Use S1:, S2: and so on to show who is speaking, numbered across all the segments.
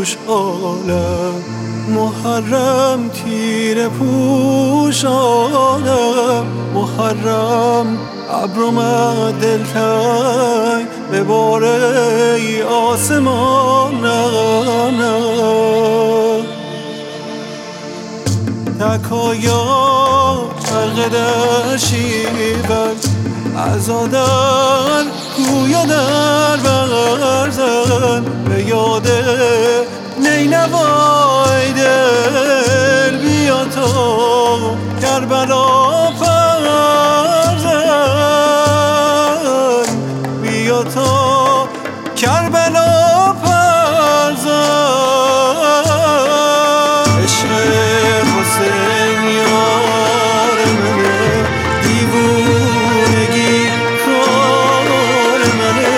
S1: پوش عالم، محرم تیر پوش عالم، محرم ابر اومد دلتنگ بباره ای آسمان نغم نغم. تکایا فرق در شیون ازادن گویا در برزن، به یاد نینوای دل بیا تا کربلا پرزن، بیا تا کربلا پرزن. عشق حسین یار منه، دیوونگی کار منه،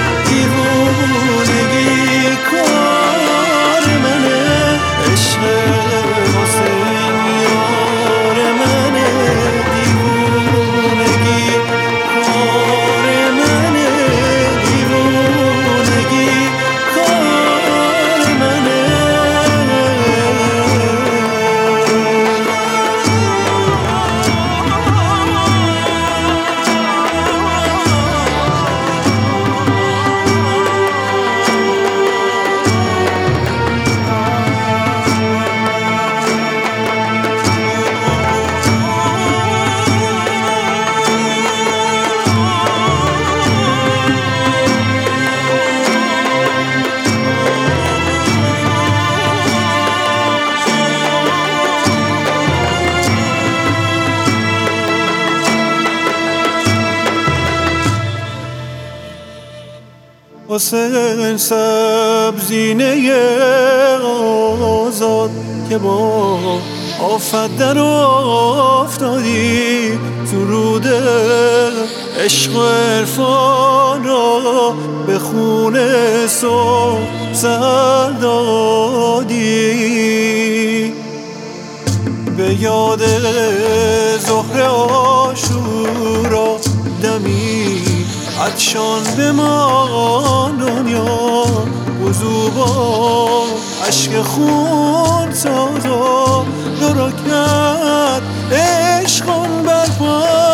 S1: دیوونگی کار منه. عشق حسین یار منه، دیوونگی کار منه، دیوونگی کار منه. حسین سبزینه آزاد که با آفت در افتادی، فرود عشق و عرفان را به خون صبح سر دادی. به یاد ظهر عاشورا دمی عطشان بمان دنیا، وضو با عشق خون سازا، دو رکعت عشقان برپا.